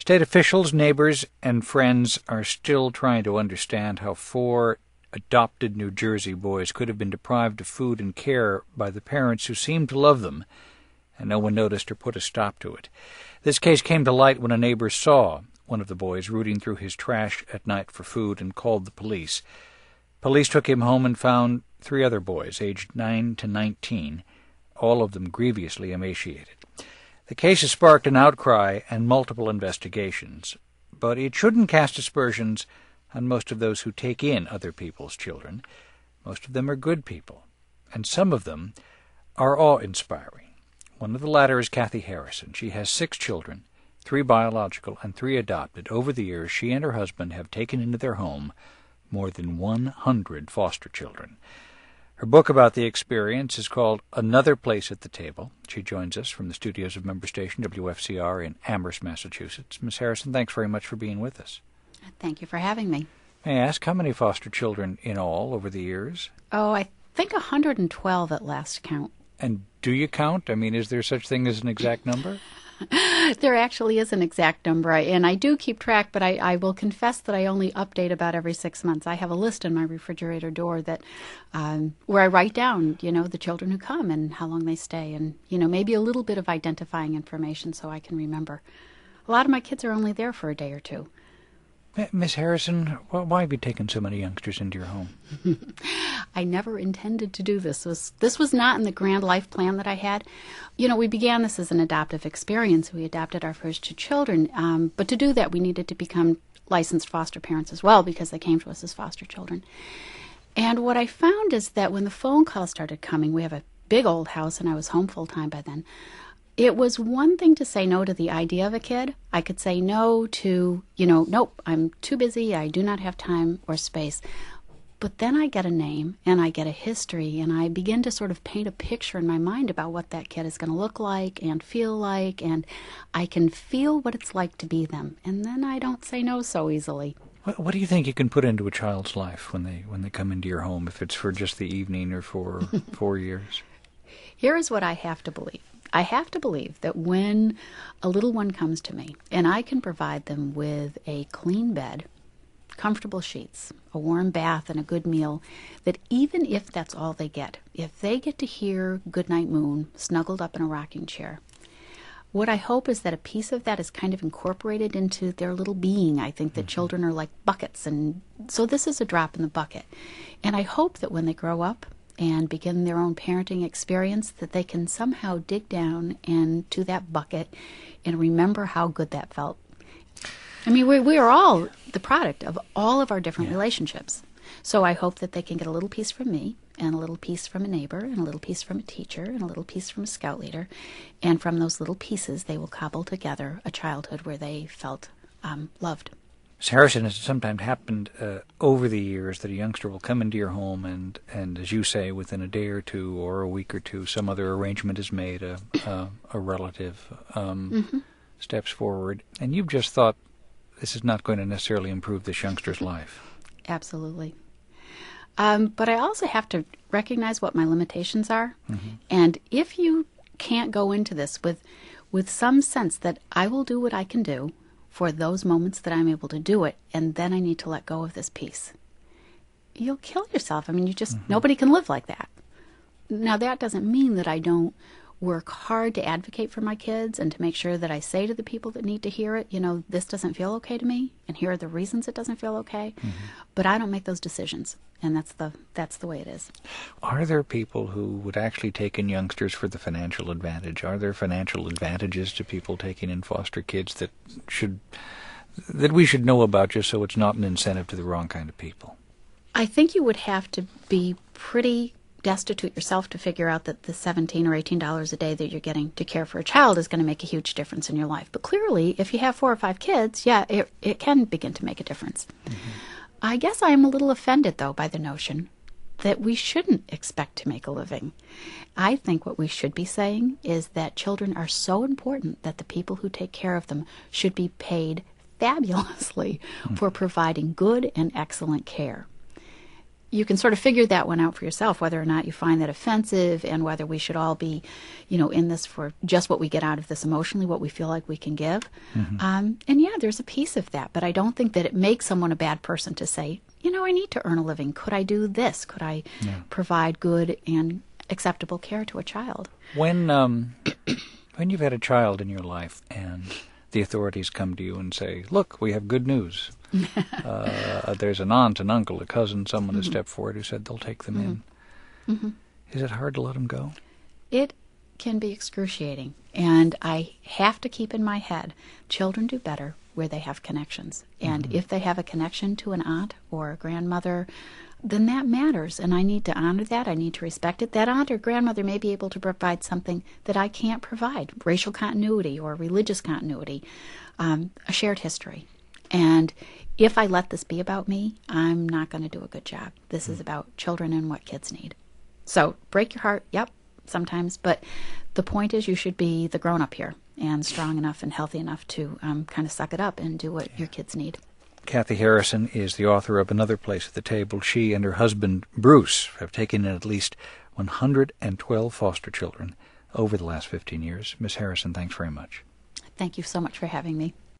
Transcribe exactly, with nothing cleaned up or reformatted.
State officials, neighbors, and friends are still trying to understand how four adopted New Jersey boys could have been deprived of food and care by the parents who seemed to love them, and no one noticed or put a stop to it. This case came to light when a neighbor saw one of the boys rooting through his trash at night for food and called the police. Police took him home and found three other boys, aged nine to nineteen, all of them grievously emaciated. The case has sparked an outcry and multiple investigations, but it shouldn't cast aspersions on most of those who take in other people's children. Most of them are good people, and some of them are awe-inspiring. One of the latter is Kathy Harrison. She has six children, three biological and three adopted. Over the years, she and her husband have taken into their home more than one hundred foster children. Her book about the experience is called Another Place at the Table. She joins us from the studios of member station W F C R in Amherst, Massachusetts. Miz Harrison, thanks very much for being with us. Thank you for having me. May I ask, how many foster children in all over the years? Oh, I think one hundred twelve at last count. And do you count? I mean, is there such thing as an exact number? There actually is an exact number, and I do keep track, but I, I will confess that I only update about every six months. I have a list in my refrigerator door that um, where I write down, you know, the children who come and how long they stay, and, you know, maybe a little bit of identifying information so I can remember. A lot of my kids are only there for a day or two. Miss Harrison, why have you taken so many youngsters into your home? I never intended to do this. This was, this was not in the grand life plan that I had. You know, we began this as an adoptive experience. We adopted our first two children. Um, but to do that, we needed to become licensed foster parents as well because they came to us as foster children. And what I found is that when the phone calls started coming, we have a big old house, and I was home full-time by then. It was one thing to say no to the idea of a kid. I could say no to, you know, nope, I'm too busy, I do not have time or space. But then I get a name, and I get a history, and I begin to sort of paint a picture in my mind about what that kid is going to look like and feel like, and I can feel what it's like to be them. And then I don't say no so easily. What, what do you think you can put into a child's life when they when they come into your home, if it's for just the evening or for four years? Here is what I have to believe. I have to believe that when a little one comes to me and I can provide them with a clean bed, comfortable sheets, a warm bath, and a good meal, that even if that's all they get, if they get to hear Goodnight Moon snuggled up in a rocking chair, what I hope is that a piece of that is kind of incorporated into their little being. I think that mm-hmm. children are like buckets, and so this is a drop in the bucket. And I hope that when they grow up and begin their own parenting experience, that they can somehow dig down into that bucket and remember how good that felt. I mean, we, we are all the product of all of our different yeah. relationships. So I hope that they can get a little piece from me, and a little piece from a neighbor, and a little piece from a teacher, and a little piece from a scout leader. And from those little pieces, they will cobble together a childhood where they felt um, loved. Miz Harrison, has it sometimes happened uh, over the years that a youngster will come into your home and, and, as you say, within a day or two or a week or two, some other arrangement is made, a, a, a relative um, mm-hmm. steps forward, and you've just thought, this is not going to necessarily improve this youngster's life? Absolutely. Um, but I also have to recognize what my limitations are. Mm-hmm. And if you can't go into this with, with some sense that I will do what I can do for those moments that I'm able to do it, and then I need to let go of this piece, you'll kill yourself. I mean, you just, mm-hmm. nobody can live like that. Now, that doesn't mean that I don't work hard to advocate for my kids and to make sure that I say to the people that need to hear it, you know, this doesn't feel okay to me, and here are the reasons it doesn't feel okay. Mm-hmm. But I don't make those decisions, and that's the that's the way it is. Are there people who would actually take in youngsters for the financial advantage? Are there financial advantages to people taking in foster kids that should that we should know about, just so it's not an incentive to the wrong kind of people? I think you would have to be pretty destitute yourself to figure out that the seventeen or eighteen dollars a day that you're getting to care for a child is going to make a huge difference in your life. But clearly, if you have four or five kids, yeah, it, it can begin to make a difference. Mm-hmm. I guess I am a little offended, though, by the notion that we shouldn't expect to make a living. I think what we should be saying is that children are so important that the people who take care of them should be paid fabulously mm-hmm. for providing good and excellent care. you can sort of figure that one out for yourself, whether or not you find that offensive and whether we should all be, you know, in this for just what we get out of this emotionally, what we feel like we can give. Mm-hmm. Um, and yeah, there's a piece of that, but I don't think that it makes someone a bad person to say, you know, I need to earn a living. Could I do this? Could I yeah. provide good and acceptable care to a child? When, um, when you've had a child in your life and the authorities come to you and say, look, we have good news. uh, there's an aunt, an uncle, a cousin, someone mm-hmm. has stepped forward who said they'll take them mm-hmm. in. Mm-hmm. Is it hard to let them go? It can be excruciating. And I have to keep in my head, children do better where they have connections. And mm-hmm. if they have a connection to an aunt or a grandmother, then that matters. And I need to honor that. I need to respect it. That aunt or grandmother may be able to provide something that I can't provide, racial continuity or religious continuity, um, a shared history. And if I let this be about me, I'm not going to do a good job. This mm-hmm. is about children and what kids need. So break your heart, yep, sometimes. But the point is you should be the grown-up here and strong enough and healthy enough to um, kind of suck it up and do what yeah. your kids need. Kathy Harrison is the author of Another Place at the Table. She and her husband, Bruce, have taken in at least one hundred twelve foster children over the last fifteen years. Miss Harrison, thanks very much. Thank you so much for having me.